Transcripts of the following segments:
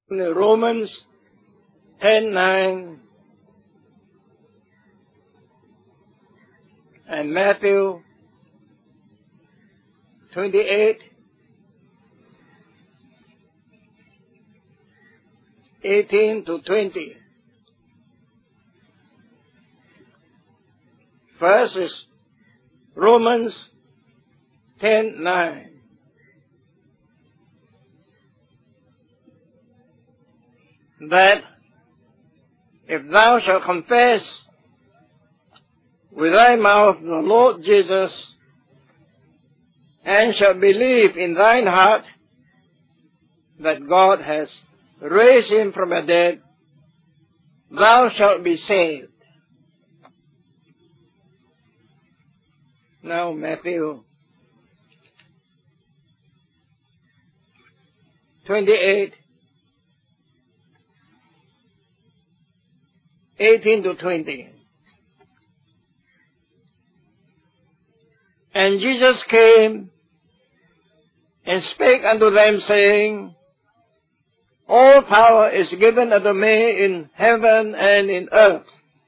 Romans 10:9 and Matthew 28:18-20. First is Romans 10:9. That if thou shalt confess with thy mouth the Lord Jesus, and shalt believe in thine heart that God has raised him from the dead, thou shalt be saved. Now Matthew 28:18-20. And Jesus came and spake unto them, saying, All power is given unto me in heaven and in earth.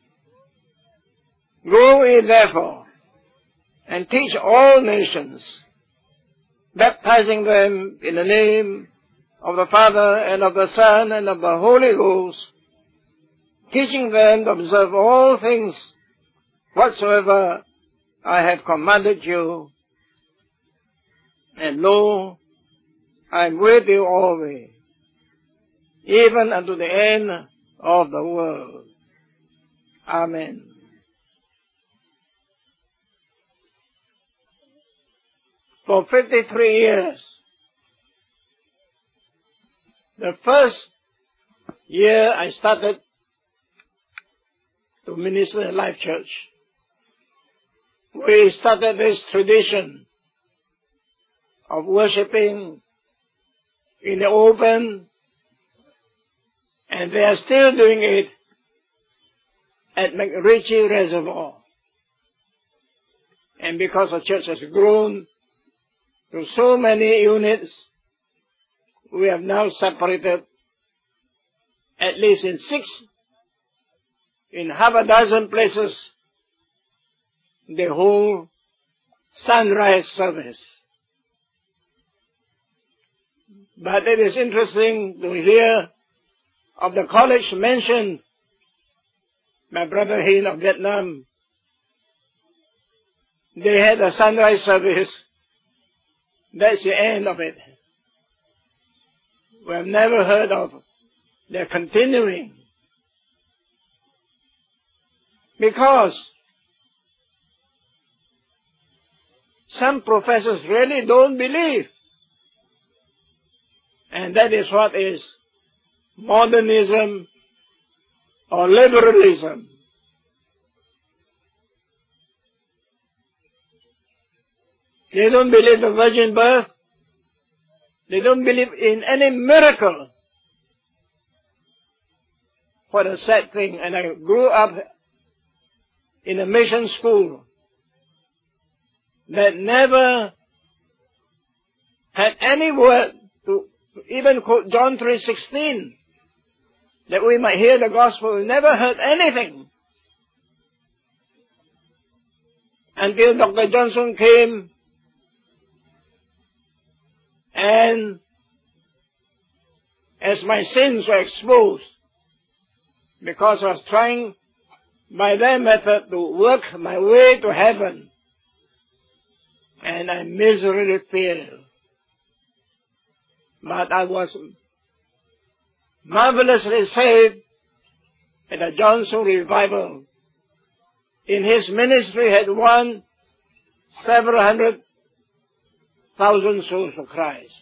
Go ye therefore, and teach all nations, baptizing them in the name of the Father, and of the Son, and of the Holy Ghost, teaching them to observe all things whatsoever I have commanded you. And lo, I am with you always, even unto the end of the world. Amen. For 53 years, the first year I started to minister at Life Church, we started this tradition of worshiping in the open, and they are still doing it at McRitchie Reservoir. And because the church has grown to so many units, we have now separated at least in 6, in half a dozen places, the whole sunrise service. But it is interesting to hear of the college mentioned by Brother Hinn of Vietnam. They had a sunrise service. That's the end of it. We have never heard of their continuing. Because some professors really don't believe. And that is what is modernism or liberalism. They don't believe the virgin birth. They don't believe in any miracle. What a sad thing. And I grew up in a mission school that never had any word to even quote John 3:16, that we might hear the gospel. We never heard anything until Dr. Johnson came, and as my sins were exposed, because I was trying by their method to work my way to heaven, and I miserably failed. But I was marvelously saved at the Johnson revival. In his ministry had won several 100,000 souls for Christ.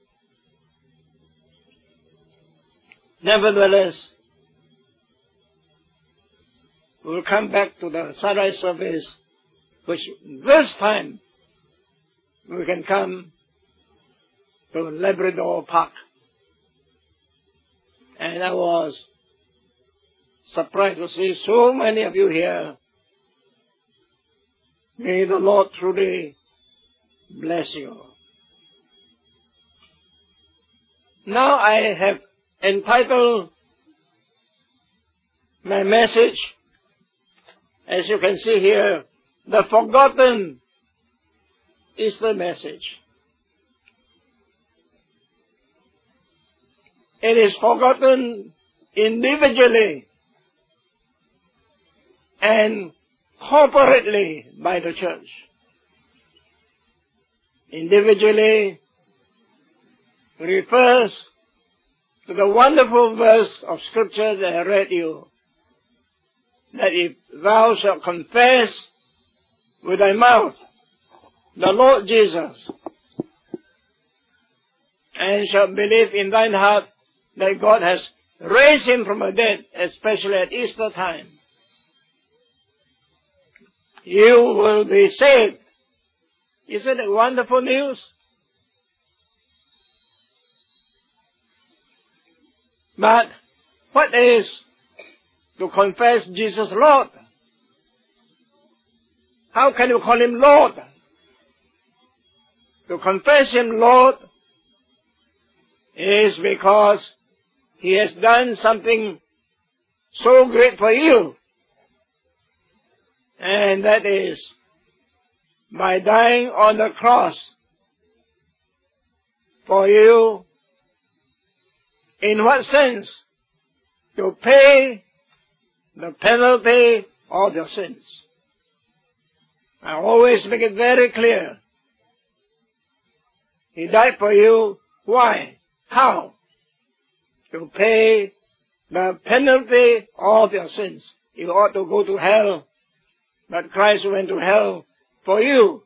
Nevertheless, we'll come back to the sunrise service, which this time we can come to Labrador Park. And I was surprised to see so many of you here. May the Lord truly bless you. Now I have entitled my message, as you can see here, The Forgotten Easter Message. It is forgotten individually and corporately by the church. Individually refers to the wonderful verse of Scripture that I read you, that if thou shalt confess with thy mouth the Lord Jesus, and shalt believe in thine heart that God has raised him from the dead, especially at Easter time, you will be saved. Isn't it wonderful news? But what is to confess Jesus Lord? How can you call him Lord? To confess him Lord is because he has done something so great for you. And that is by dying on the cross for you. In what sense? To pay the penalty of your sins. I always make it very clear. He died for you. Why? How? To pay the penalty of your sins. You ought to go to hell, but Christ went to hell for you.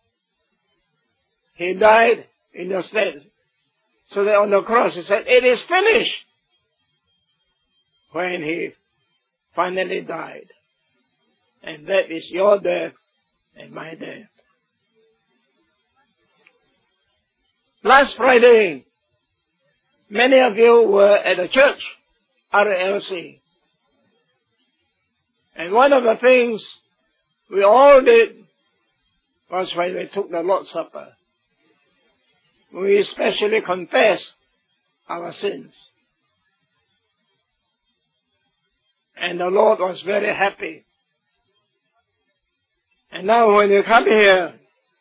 He died in your stead. So that on the cross he said, it is finished. When he finally died. And that is your death and my death. Last Friday, many of you were at the church, RLC. And one of the things we all did was when we took the Lord's Supper. We especially confessed our sins. And the Lord was very happy. And now when you come here,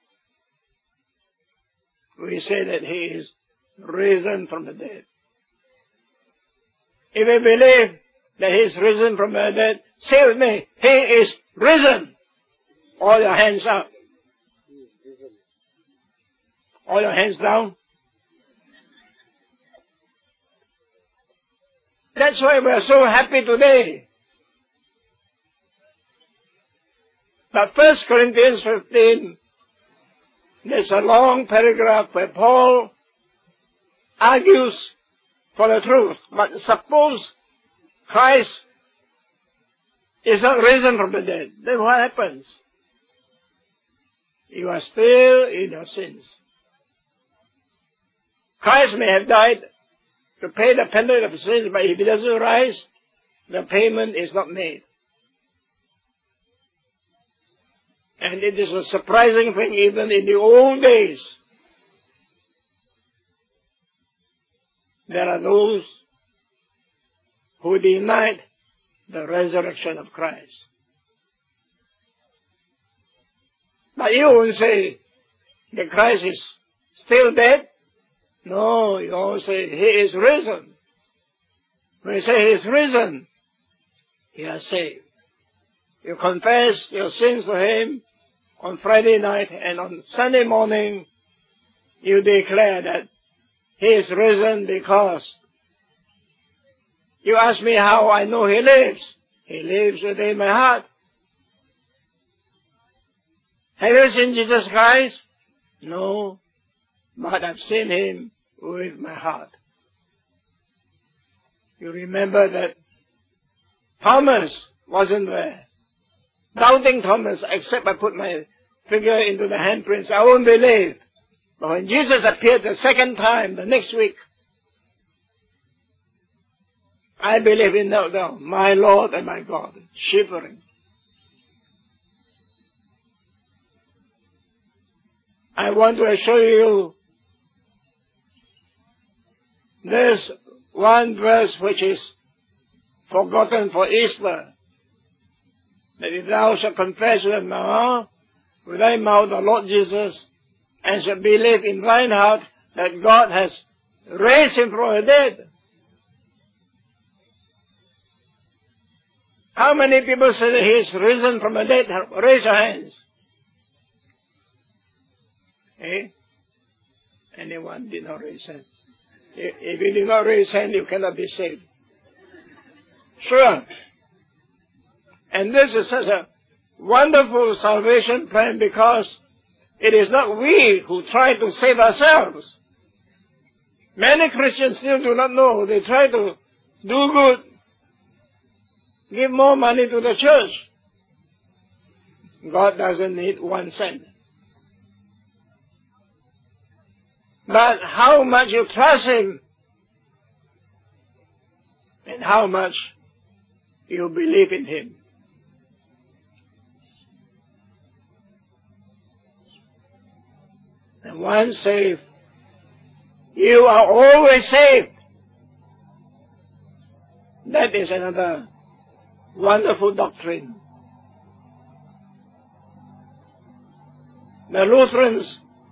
we say that he is risen from the dead. If you believe that he is risen from the dead, say with me, he is risen. All your hands up. All your hands down. That's why we are so happy today. But 1 Corinthians 15, there's a long paragraph where Paul argues for the truth. But suppose Christ is not risen from the dead, then what happens? You are still in your sins. Christ may have died to pay the penalty of sins, but if he doesn't rise, the payment is not made. And it is a surprising thing even in the old days. There are those who denied the resurrection of Christ. But you won't say that Christ is still dead. No, you always say he is risen. When you say he is risen, you are saved. You confess your sins to him on Friday night, and on Sunday morning you declare that he is risen because you ask me how I know he lives. He lives within my heart. Have you seen Jesus Christ? No, but I've seen him with my heart. You remember that Thomas wasn't there. Doubting Thomas, except I put my finger into the handprints, I won't believe. But when Jesus appeared the second time, the next week, I believe he knelt down, my Lord and my God, shivering. I want to assure you this one verse which is forgotten for Easter, that if thou shalt confess with thy mouth the Lord Jesus, and shalt believe in thine heart that God has raised him from the dead. How many people say that he is risen from the dead? Raise your hands. Eh? Anyone did not raise hand? If you did not raise hand, you cannot be saved. Sure. And this is such a wonderful salvation plan because it is not we who try to save ourselves. Many Christians still do not know. They try to do good, give more money to the church. God doesn't need 1 cent. But how much you trust him and how much you believe in him. And once saved, you are always saved. That is another wonderful doctrine. The Lutherans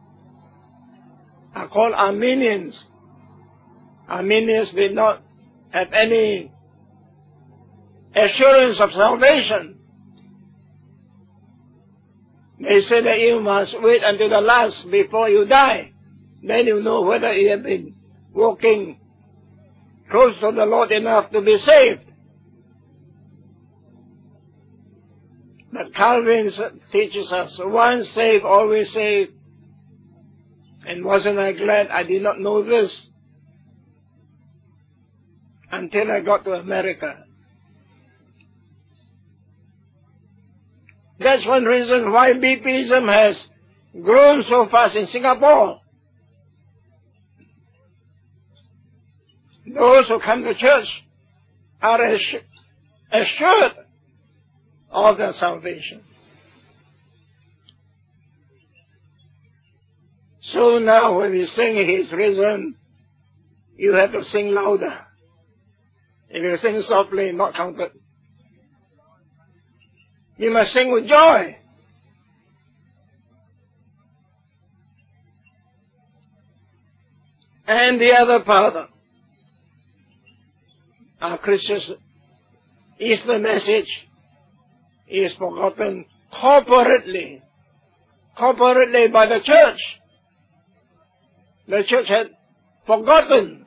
are called Arminians. Arminians did not have any assurance of salvation. They say that you must wait until the last before you die. Then you know whether you have been walking close to the Lord enough to be saved. But Calvin teaches us, once saved, always saved. And wasn't I glad I did not know this until I got to America. That's one reason why BPism has grown so fast in Singapore. Those who come to church are assured of their salvation. So now when we sing He is risen, you have to sing louder. If you sing softly, not counted. You must sing with joy. And the other part, our Christian Easter message is forgotten corporately by the church. The church had forgotten.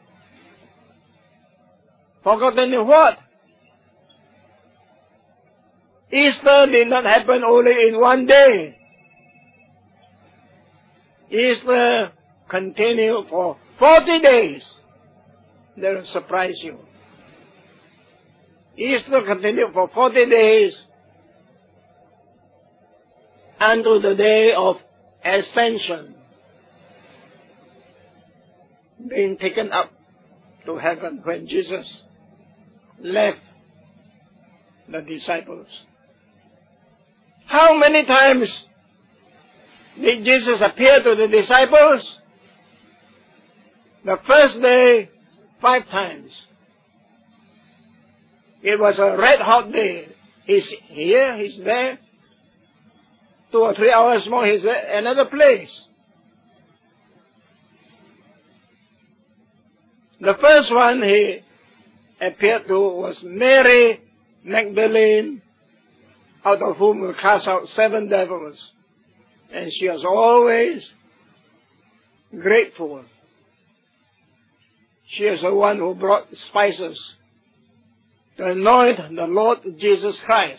Forgotten in what? Easter did not happen only in one day. Easter continued for 40 days. That will surprise you. Easter continued for 40 days until the day of Ascension, being taken up to heaven when Jesus left the disciples. How many times did Jesus appear to the disciples? The first day, 5 times. It was a red hot day. He's here, he's there. 2 or 3 hours more, he's at another place. The first one he appeared to was Mary Magdalene, out of whom we cast out 7 devils. And she was always grateful. She is the one who brought spices to anoint the Lord Jesus Christ.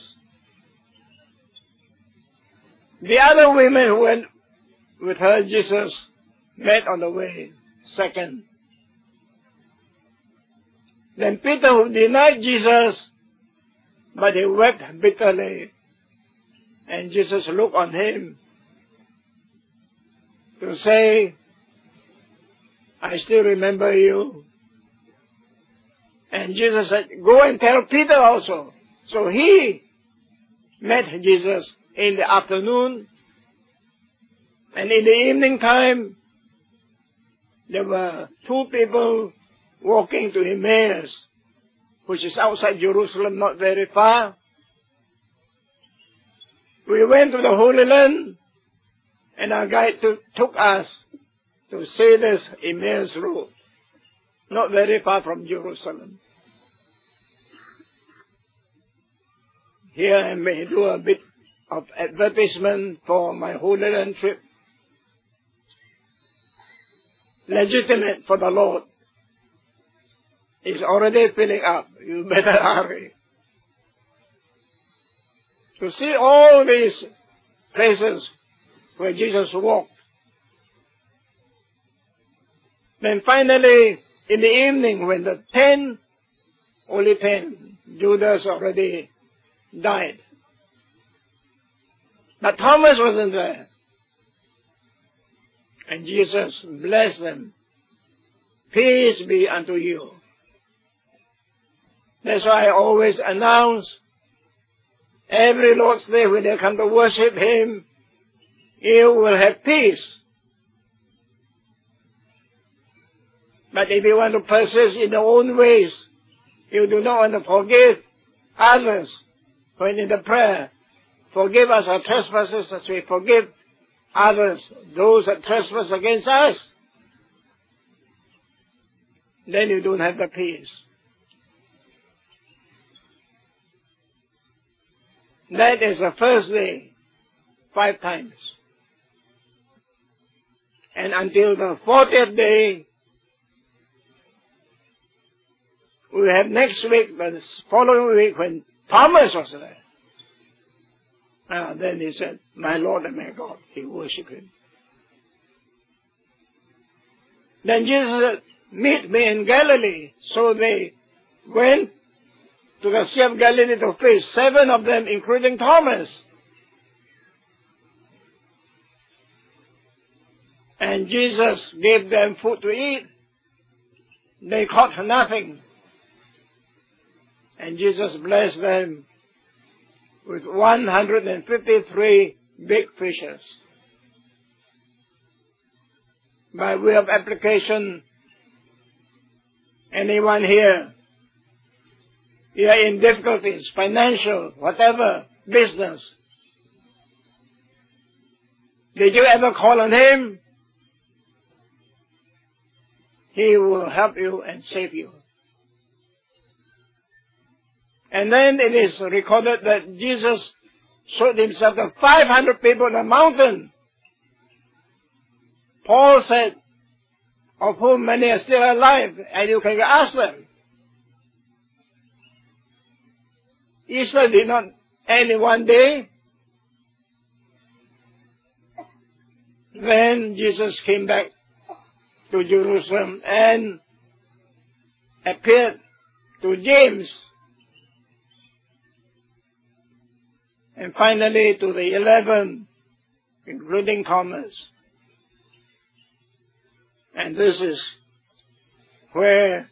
The other women who went with her, Jesus, met on the way. Second. Then Peter, who denied Jesus, but he wept bitterly. And Jesus looked on him to say, I still remember you. And Jesus said, go and tell Peter also. So he met Jesus in the afternoon. And in the evening time, there were 2 people walking to Emmaus, which is outside Jerusalem, not very far. We went to the Holy Land, and our guide took us to see this Emmaus road, not very far from Jerusalem. Here I may do a bit of advertisement for my Holy Land trip. Legitimate for the Lord. It's already filling up. You better hurry. To see all these places where Jesus walked. Then finally, in the evening, when the only 10, Judas already died. But Thomas wasn't there. And Jesus blessed them. Peace be unto you. That's why I always announce every Lord's Day when they come to worship Him, you will have peace. But if you want to persist in your own ways, you do not want to forgive others, when in the prayer, forgive us our trespasses as we forgive others, those that trespass against us, then you don't have the peace. That is the first day, 5 times. And until the 40th day, we have next week, the following week, when Thomas was there. Then he said, my Lord and my God. He worshipped Him. Then Jesus said, meet me in Galilee. So they went to the Sea of Galilee to fish, 7 of them, including Thomas. And Jesus gave them food to eat. They caught nothing. And Jesus blessed them with 153 big fishes. By way of application, anyone here, you are in difficulties, financial, whatever, business. Did you ever call on Him? He will help you and save you. And then it is recorded that Jesus showed Himself to 500 people on a mountain. Paul said, of whom many are still alive, and you can ask them. Easter did not end in one day. Then Jesus came back to Jerusalem and appeared to James. And finally to the 11, including Thomas. And this is where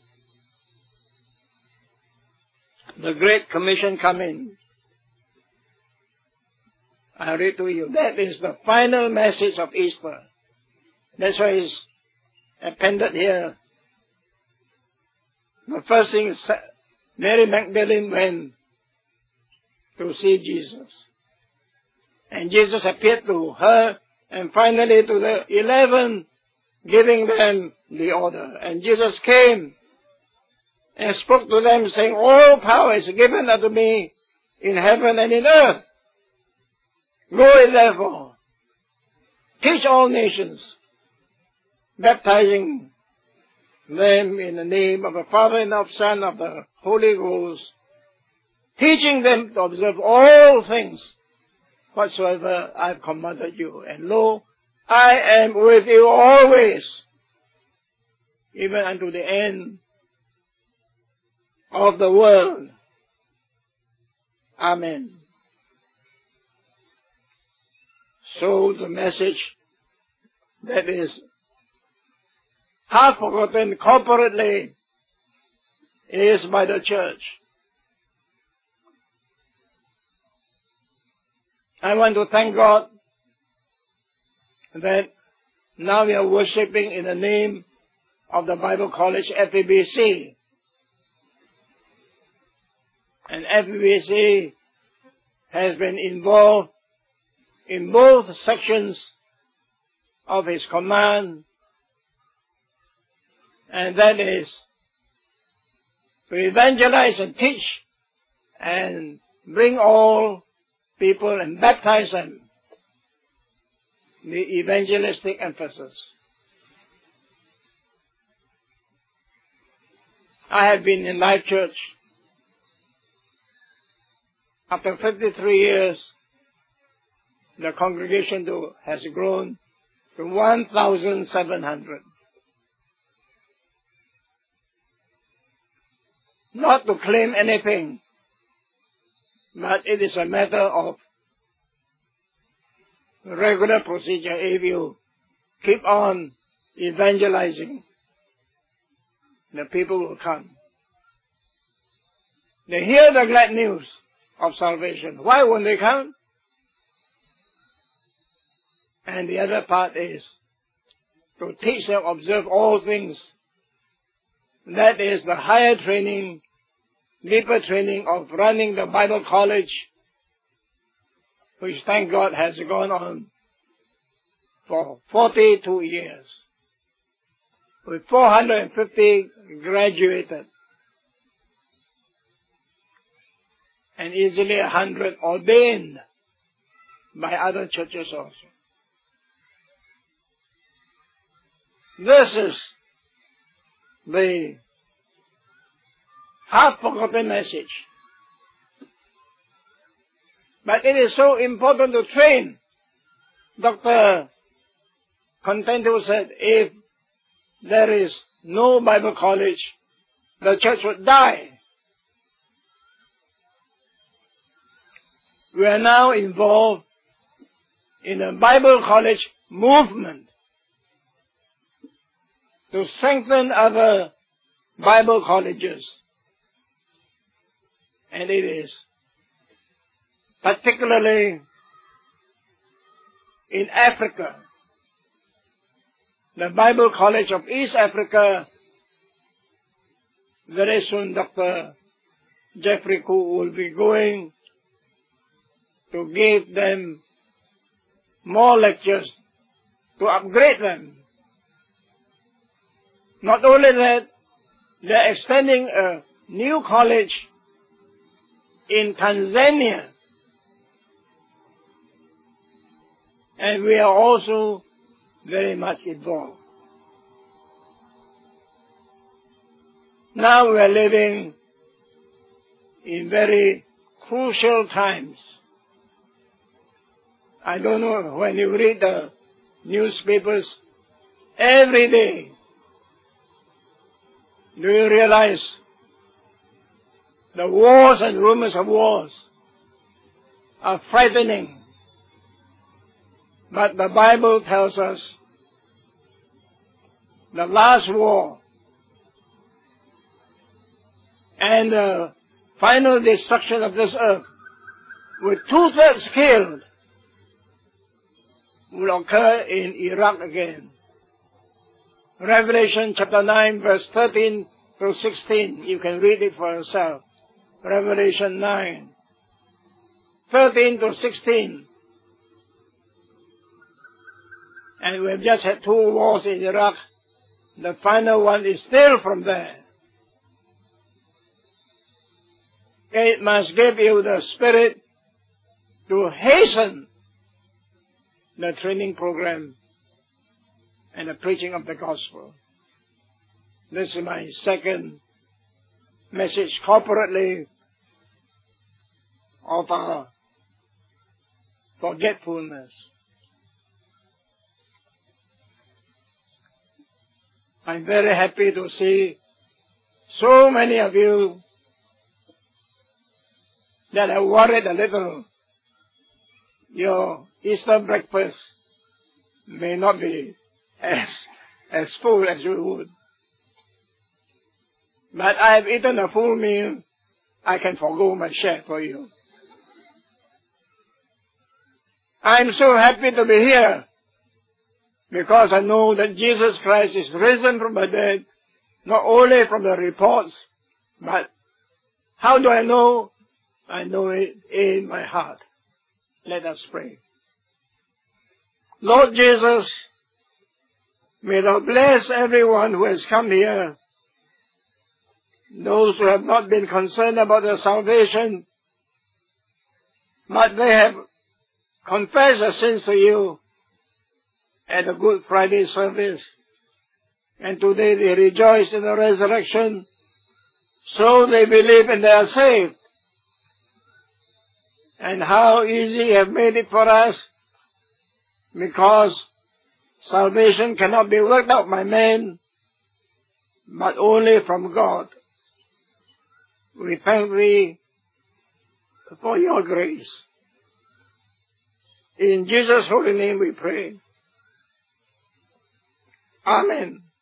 the Great Commission comes in. I read to you. That is the final message of Easter. That's why it's appended here. The first thing is Mary Magdalene went to see Jesus. And Jesus appeared to her, and finally to the 11, giving them the order. And Jesus came and spoke to them, saying, all power is given unto me in heaven and in earth. Go ye therefore, teach all nations, baptizing them in the name of the Father and of the Son and of the Holy Ghost, teaching them to observe all things whatsoever I have commanded you. And lo, I am with you always, even unto the end of the world. Amen. So the message that is half forgotten corporately is by the church. I want to thank God that now we are worshipping in the name of the Bible College, FEBC. And FEBC has been involved in both sections of his command, and that is to evangelize and teach and bring all people and baptize them. The evangelistic emphasis. I have been in Life Church. After 53 years, the congregation has grown to 1,700. Not to claim anything, but it is a matter of regular procedure. If you keep on evangelizing, the people will come. They hear the glad news of salvation. Why won't they come? And the other part is to teach them, observe all things. That is the higher training, deeper training of running the Bible College, which, thank God, has gone on for 42 years, with 450 graduated, and easily 100 ordained by other churches also. This is the half-forgotten message. But it is so important to train. Dr. Contento said, if there is no Bible college, the church would die. We are now involved in a Bible college movement to strengthen other Bible colleges. And it is particularly in Africa. The Bible College of East Africa, very soon Dr. Jeffrey Koo will be going to give them more lectures to upgrade them. Not only that, they are extending a new college in Tanzania. And we are also very much involved. Now we are living in very crucial times. I don't know, when you read the newspapers every day, do you realize the wars and rumors of wars are frightening? But the Bible tells us the last war and the final destruction of this earth, with 2/3 killed, will occur in Iraq again. Revelation chapter 9 verse 13 through 16. You can read it for yourself. Revelation 9, 13 to 16. And we have just had 2 wars in Iraq. The final one is still from there. It must give you the spirit to hasten the training program and the preaching of the gospel. This is my second message corporately of our forgetfulness. I'm very happy to see so many of you that are worried a little. Your Easter breakfast may not be as full as you would. But I have eaten a full meal. I can forgo my share for you. I'm so happy to be here because I know that Jesus Christ is risen from the dead, not only from the reports, but how do I know? I know it in my heart. Let us pray. Lord Jesus, may thou bless everyone who has come here, those who have not been concerned about their salvation, but they have confessed their sins to you at the Good Friday service, and today they rejoice in the resurrection, so they believe and they are saved. And how easy you have made it for us, because salvation cannot be worked out by men, but only from God. We thank Thee for Your grace. In Jesus' holy name we pray. Amen.